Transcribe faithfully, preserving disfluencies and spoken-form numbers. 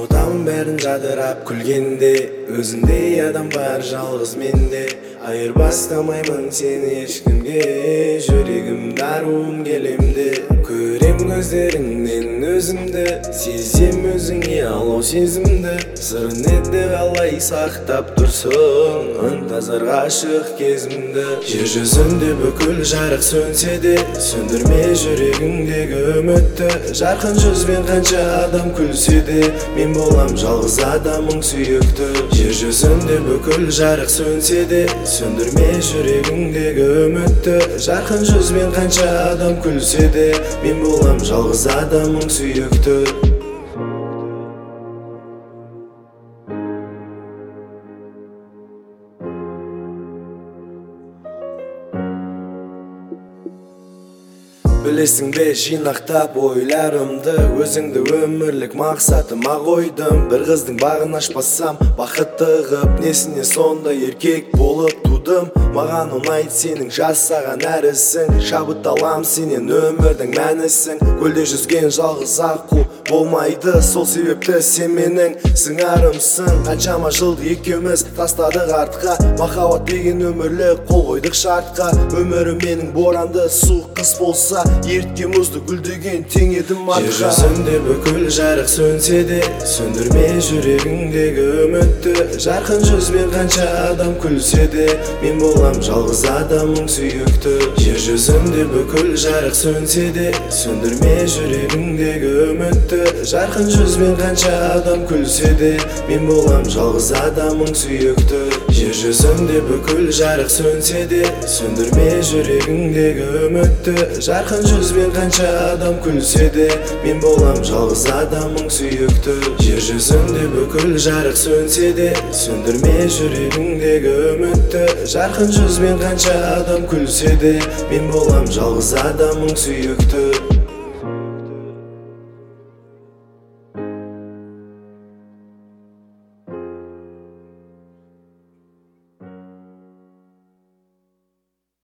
Ұмытамын бәрін жадырап күлгенде, өзіңдей адам бар жалғыз менде. Айырбастамаймын сені ешкімге, жүрегім даруым келемде. Көрем көздеріңнен өзімді, сезем өзіңе алау сезімді. Сырын еді қалай сақтап тұрсың, ынтазар ғашық кезімді. Жер жүзінде бүкіл жарық сөнсе де, сөндірме жүрегіңдегі үмітті. Жарқын жүзбен қанша адам күлсе де, мен болам жалғыз адамың сүйікті. Жер жүзінде бүкіл жарық сөнсе де, сөндірме жүрегіңдегі үмітті. Жарқын жүзбен қанша адам күлсе де, мен болам жалғыз адамың сүйікті. Білесің бе жинақтап ойларымды, өзіңді өмірлік мақсатыма қойдым. Бір қыздың бағын ашпасам бақытты ғып, несіне сонда еркек болып тудым. Маған ұнайды сенің жасаған әр ісің, шабыт алам сенен өмірдің мәнісің. Көлде жүзген жалғыз аққу болмайды, сол себепті сен менің сыңарымсың. Қаншама жылды екеуміз тастадық артқа, махаббат деген өмірлік қол қойдық шартқа. Өмірім менің боранды суық қыс болса, ертке мұзды гүлдеген тең едім артқа. Жер жүзінде бүкіл жарық сөнсе де, сөндірме жүрегіңдегі үмітті. Жарқын жүзбен қанша адам күлсе де, мен болам жалғыз адамың сүйікті. Жер жүзінде бүкіл жарық сөнсе де, сөндірме жүрегіңдегі үмітті. Жарқын жүзбен қанша адам күлсе де, мен болам жалғыз адамың сүйікті. Жер жүзінде бүкіл жарық сөнсе де, сөндірме жүрегіңдегі үмітті. Жарқын жүзбен қанша адам күлсе де, мен болам жалғыз адамың сүйікті. Жер жүзінде бүкіл жарық сөнсе де, сөндірме жүрегіңдегі үмітті. Жарқын жүзбен қанша адам күлсе де, мен болам жалғыз адамың сүйікті.